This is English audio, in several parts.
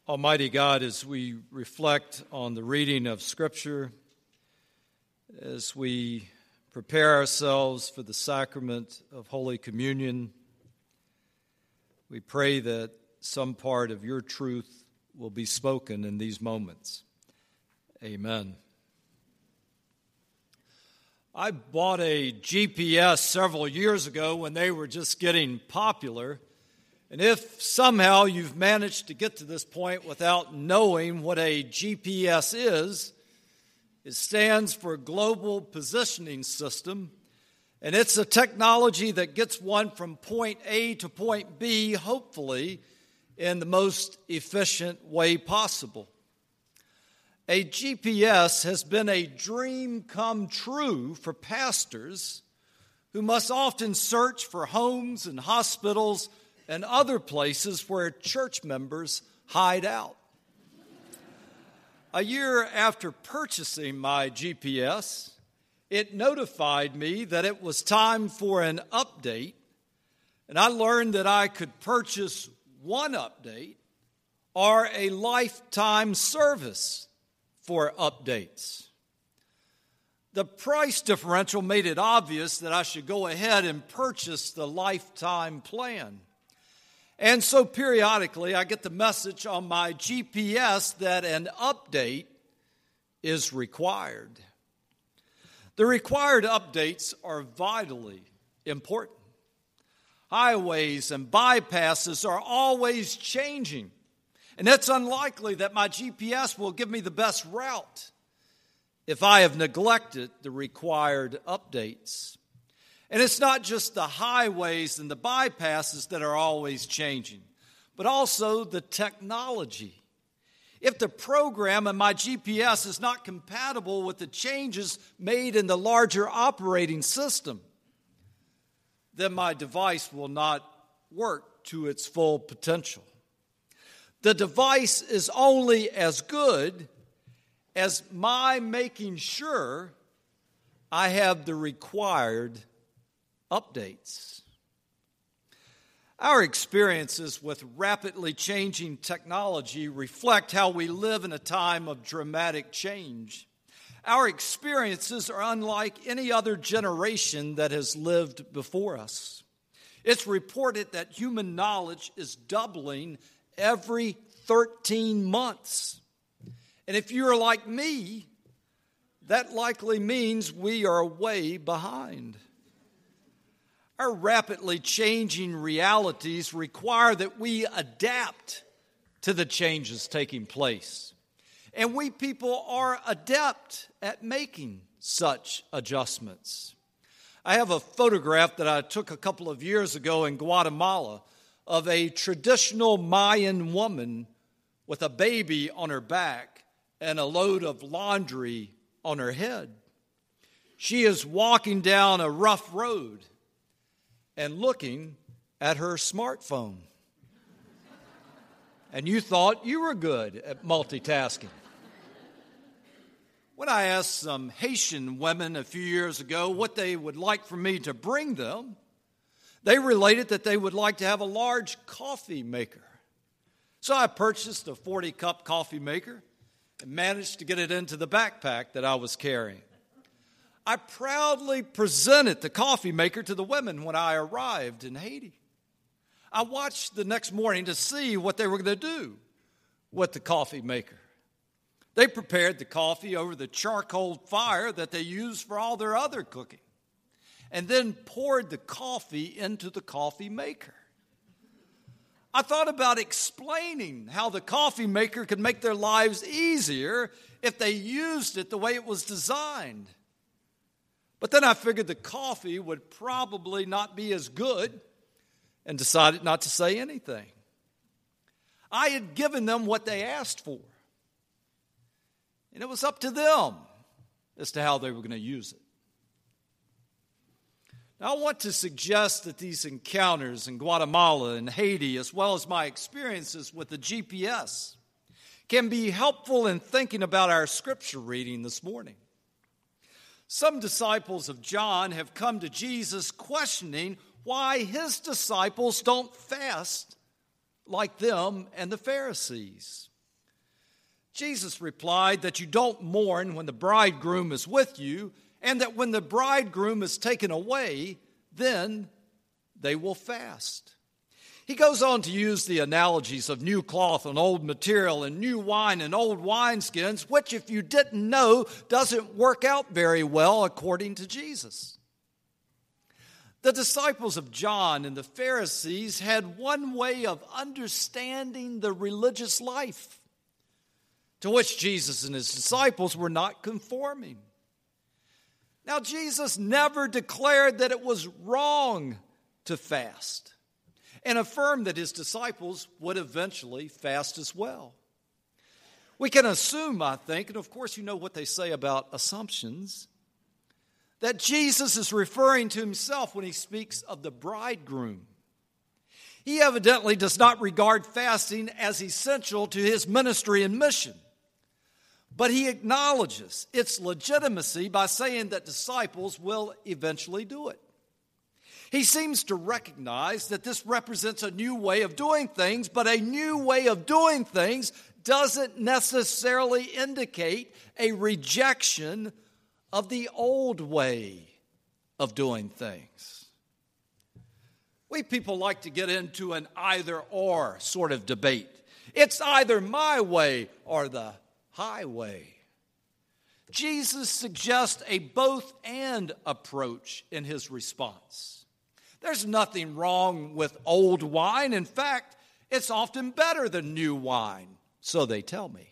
Almighty God, as we reflect on the reading of Scripture, as we prepare ourselves for the sacrament of Holy Communion, we pray that some part of your truth will be spoken in these moments. Amen. I bought a GPS several years ago when they were just getting popular. And if somehow you've managed to get to this point without knowing what a GPS is, it stands for Global Positioning System, and it's a technology that gets one from point A to point B, hopefully, in the most efficient way possible. A GPS has been a dream come true for pastors who must often search for homes and hospitals and other places where church members hide out. A year after purchasing my GPS, it notified me that it was time for an update, and I learned that I could purchase one update or a lifetime service for updates. The price differential made it obvious that I should go ahead and purchase the lifetime plan. And so periodically I get the message on my GPS that an update is required. The required updates are vitally important. Highways and bypasses are always changing, and it's unlikely that my GPS will give me the best route if I have neglected the required updates. And it's not just the highways and the bypasses that are always changing, but also the technology. If the program in my GPS is not compatible with the changes made in the larger operating system, then my device will not work to its full potential. The device is only as good as my making sure I have the required updates. Our experiences with rapidly changing technology reflect how we live in a time of dramatic change. Our experiences are unlike any other generation that has lived before us. It's reported that human knowledge is doubling every 13 months. And if you're like me, that likely means we are way behind. Our rapidly changing realities require that we adapt to the changes taking place. And we people are adept at making such adjustments. I have a photograph that I took a couple of years ago in Guatemala of a traditional Mayan woman with a baby on her back and a load of laundry on her head. She is walking down a rough road and looking at her smartphone. And you thought you were good at multitasking. When I asked some Haitian women a few years ago what they would like for me to bring them, they related that they would like to have a large coffee maker. So I purchased a 40-cup coffee maker and managed to get it into the backpack that I was carrying. I proudly presented the coffee maker to the women when I arrived in Haiti. I watched the next morning to see what they were going to do with the coffee maker. They prepared the coffee over the charcoal fire that they use for all their other cooking, and then poured the coffee into the coffee maker. I thought about explaining how the coffee maker could make their lives easier if they used it the way it was designed. But then I figured the coffee would probably not be as good and decided not to say anything. I had given them what they asked for, and it was up to them as to how they were going to use it. Now, I want to suggest that these encounters in Guatemala and Haiti, as well as my experiences with the GPS, can be helpful in thinking about our scripture reading this morning. Some disciples of John have come to Jesus questioning why his disciples don't fast like them and the Pharisees. Jesus replied that you don't mourn when the bridegroom is with you, and that when the bridegroom is taken away, then they will fast. He goes on to use the analogies of new cloth and old material and new wine and old wineskins, which, if you didn't know, doesn't work out very well according to Jesus. The disciples of John and the Pharisees had one way of understanding the religious life, to which Jesus and his disciples were not conforming. Now, Jesus never declared that it was wrong to fast, and affirmed that his disciples would eventually fast as well. We can assume, I think, and of course you know what they say about assumptions, that Jesus is referring to himself when he speaks of the bridegroom. He evidently does not regard fasting as essential to his ministry and mission, but he acknowledges its legitimacy by saying that disciples will eventually do it. He seems to recognize that this represents a new way of doing things, but a new way of doing things doesn't necessarily indicate a rejection of the old way of doing things. We people like to get into an either-or sort of debate. It's either my way or the highway. Jesus suggests a both-and approach in his response. There's nothing wrong with old wine. In fact, it's often better than new wine, so they tell me.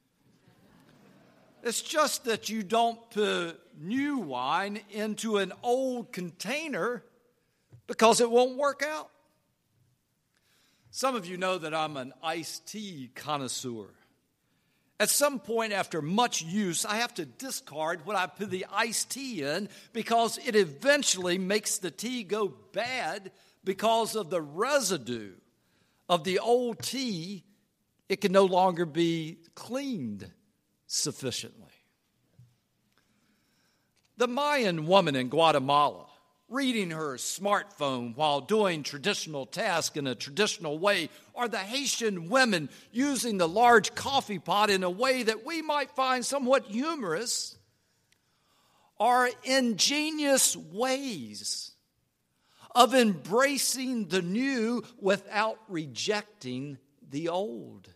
It's just that you don't put new wine into an old container because it won't work out. Some of you know that I'm an iced tea connoisseur. At some point after much use, I have to discard what I put the iced tea in because it eventually makes the tea go bad because of the residue of the old tea. It can no longer be cleaned sufficiently. The Mayan woman in Guatemala, reading her smartphone while doing traditional tasks in a traditional way, or the Haitian women using the large coffee pot in a way that we might find somewhat humorous, are ingenious ways of embracing the new without rejecting the old.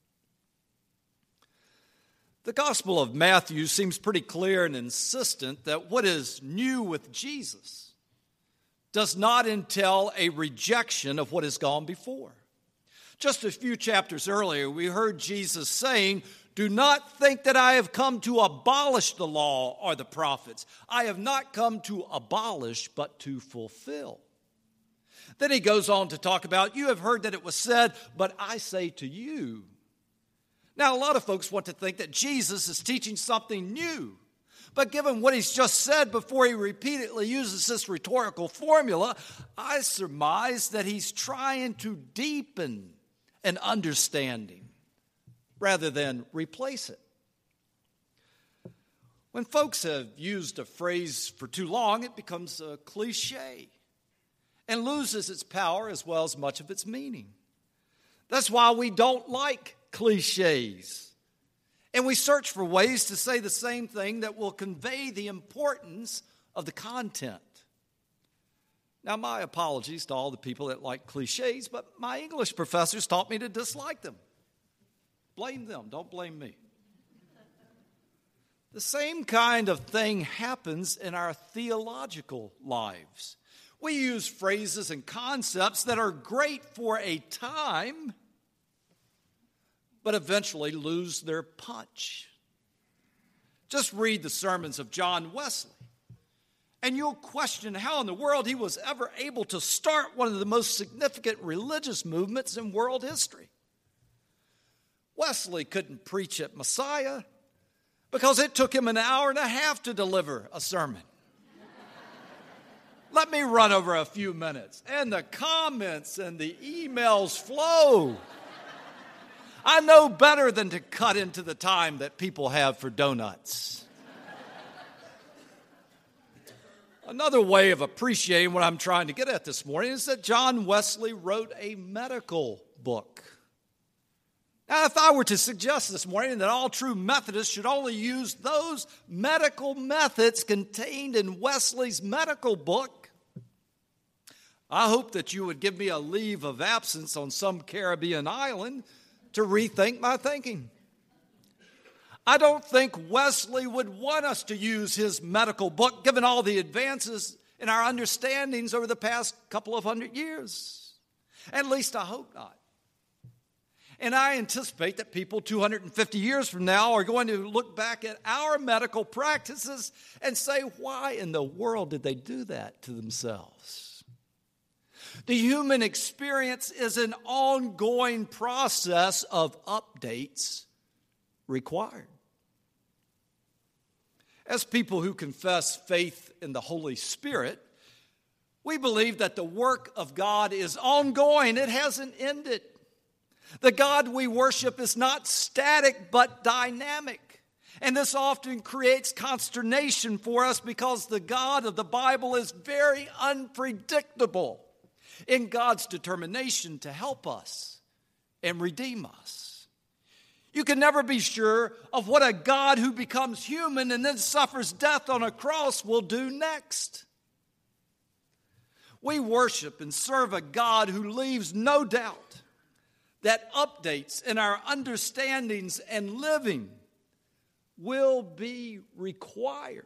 The Gospel of Matthew seems pretty clear and insistent that what is new with Jesus does not entail a rejection of what has gone before. Just a few chapters earlier, we heard Jesus saying, "Do not think that I have come to abolish the law or the prophets. I have not come to abolish, but to fulfill." Then he goes on to talk about, "You have heard that it was said, but I say to you." Now, a lot of folks want to think that Jesus is teaching something new. But given what he's just said before he repeatedly uses this rhetorical formula, I surmise that he's trying to deepen an understanding rather than replace it. When folks have used a phrase for too long, it becomes a cliche and loses its power as well as much of its meaning. That's why we don't like cliches. And we search for ways to say the same thing that will convey the importance of the content. Now, my apologies to all the people that like cliches, but my English professors taught me to dislike them. Blame them, don't blame me. The same kind of thing happens in our theological lives. We use phrases and concepts that are great for a time, but eventually lose their punch. Just read the sermons of John Wesley, and you'll question how in the world he was ever able to start one of the most significant religious movements in world history. Wesley couldn't preach at Messiah because it took him an hour and a half to deliver a sermon. Let me run over a few minutes, and the comments and the emails flow. I know better than to cut into the time that people have for donuts. Another way of appreciating what I'm trying to get at this morning is that John Wesley wrote a medical book. Now, if I were to suggest this morning that all true Methodists should only use those medical methods contained in Wesley's medical book, I hope that you would give me a leave of absence on some Caribbean island to rethink my thinking. I don't think Wesley would want us to use his medical book, given all the advances in our understandings over the past couple of 100 years. At least I hope not. And I anticipate that people 250 years from now are going to look back at our medical practices and say, why in the world did they do that to themselves? The human experience is an ongoing process of updates required. As people who confess faith in the Holy Spirit, we believe that the work of God is ongoing. It hasn't ended. The God we worship is not static but dynamic. And this often creates consternation for us because the God of the Bible is very unpredictable in God's determination to help us and redeem us. You can never be sure of what a God who becomes human and then suffers death on a cross will do next. We worship and serve a God who leaves no doubt that updates in our understandings and living will be required.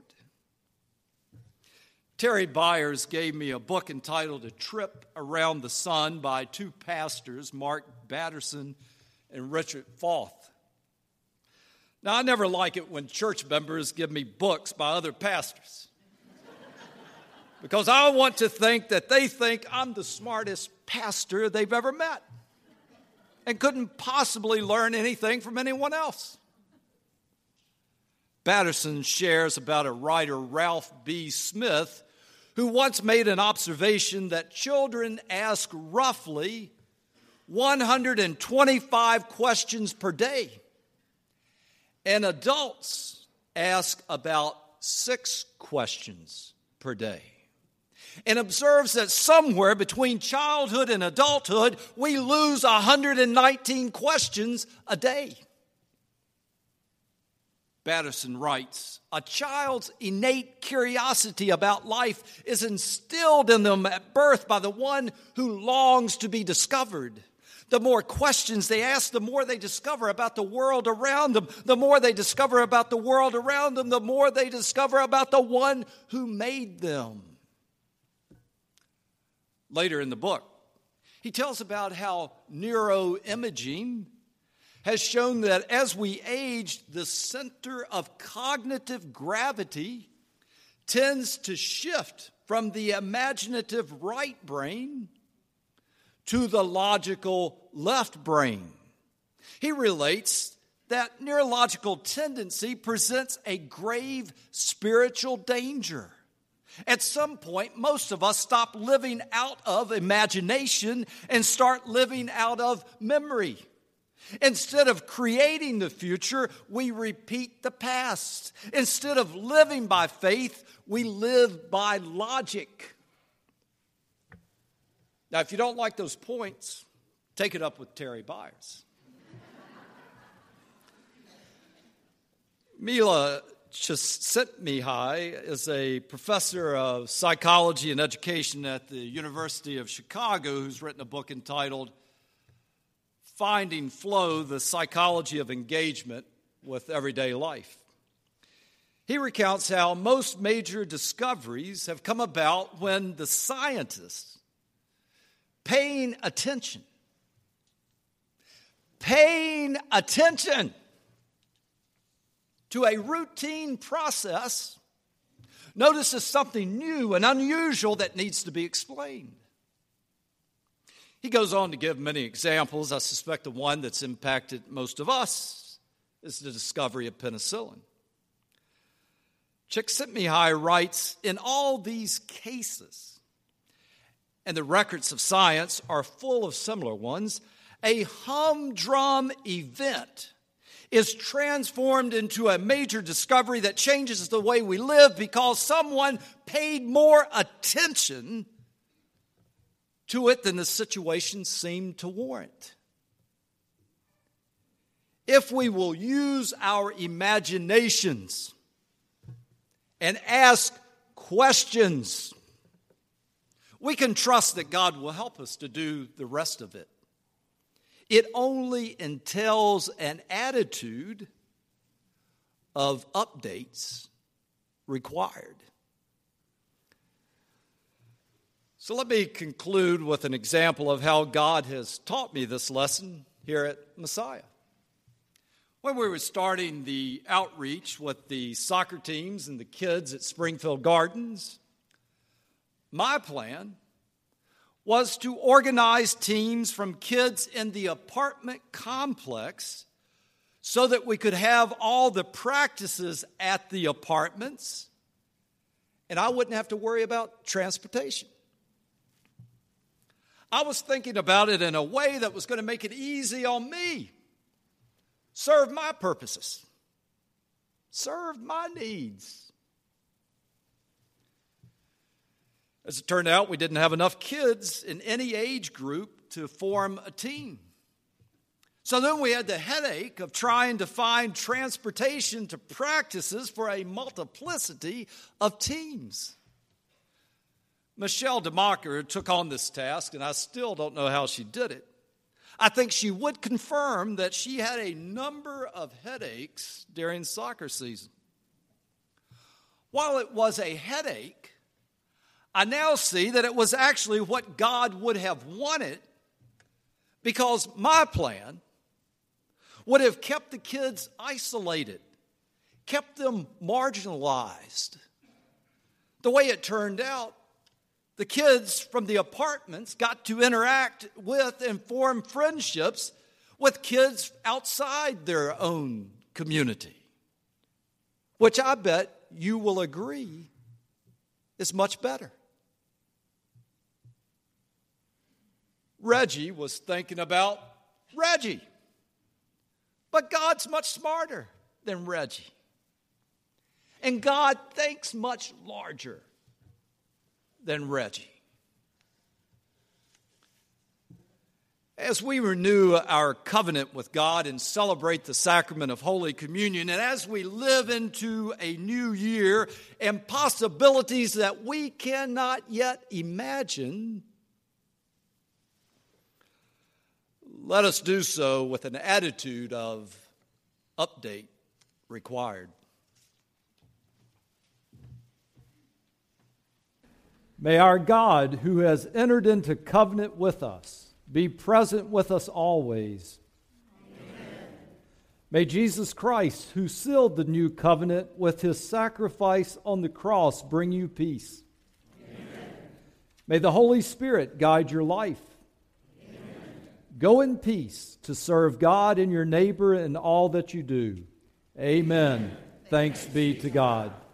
Terry Byers gave me a book entitled A Trip Around the Sun by two pastors, Mark Batterson and Richard Foth. Now, I never like it when church members give me books by other pastors because I want to think that they think I'm the smartest pastor they've ever met and couldn't possibly learn anything from anyone else. Batterson shares about a writer, Ralph B. Smith, who once made an observation that children ask roughly 125 questions per day, and adults ask about 6 questions per day, and observes that somewhere between childhood and adulthood, we lose 119 questions a day. Batterson writes, a child's innate curiosity about life is instilled in them at birth by the one who longs to be discovered. The more questions they ask, the more they discover about the world around them. The more they discover about the world around them, the more they discover about the one who made them. Later in the book, he tells about how neuroimaging has shown that as we age, the center of cognitive gravity tends to shift from the imaginative right brain to the logical left brain. He relates that neurological tendency presents a grave spiritual danger. At some point, most of us stop living out of imagination and start living out of memory. Instead of creating the future, we repeat the past. Instead of living by faith, we live by logic. Now, if you don't like those points, take it up with Terry Byers. Mila Csikszentmihalyi is a professor of psychology and education at the University of Chicago who's written a book entitled Finding Flow, the Psychology of Engagement with Everyday Life. He recounts how most major discoveries have come about when the scientists paying attention to a routine process notices something new and unusual that needs to be explained. He goes on to give many examples. I suspect the one that's impacted most of us is the discovery of penicillin. Csikszentmihalyi writes, in all these cases, and the records of science are full of similar ones, a humdrum event is transformed into a major discovery that changes the way we live because someone paid more attention to it than the situation seemed to warrant. if we will use our imaginations and ask questions, we can trust that God will help us to do the rest of it. It only entails an attitude of updates required. So let me conclude with an example of how God has taught me this lesson here at Messiah. When we were starting the outreach with the soccer teams and the kids at Springfield Gardens, my plan was to organize teams from kids in the apartment complex so that we could have all the practices at the apartments and I wouldn't have to worry about transportation. I was thinking about it in a way that was going to make it easy on me, serve my purposes, serve my needs. As it turned out, we didn't have enough kids in any age group to form a team. So then we had the headache of trying to find transportation to practices for a multiplicity of teams. Michelle DeMacher took on this task, and I still don't know how she did it. I think she would confirm that she had a number of headaches during soccer season. While it was a headache, I now see that it was actually what God would have wanted, because my plan would have kept the kids isolated, kept them marginalized. The way it turned out, the kids from the apartments got to interact with and form friendships with kids outside their own community, which I bet you will agree is much better. Reggie was thinking about Reggie, but God's much smarter than Reggie. And God thinks much larger than Reggie. As we renew our covenant with God and celebrate the sacrament of Holy Communion, and as we live into a new year and possibilities that we cannot yet imagine, let us do so with an attitude of update required. May our God, who has entered into covenant with us, be present with us always. Amen. May Jesus Christ, who sealed the new covenant with his sacrifice on the cross, bring you peace. Amen. May the Holy Spirit guide your life. Amen. Go in peace to serve God and your neighbor in all that you do. Amen. Thanks be to God.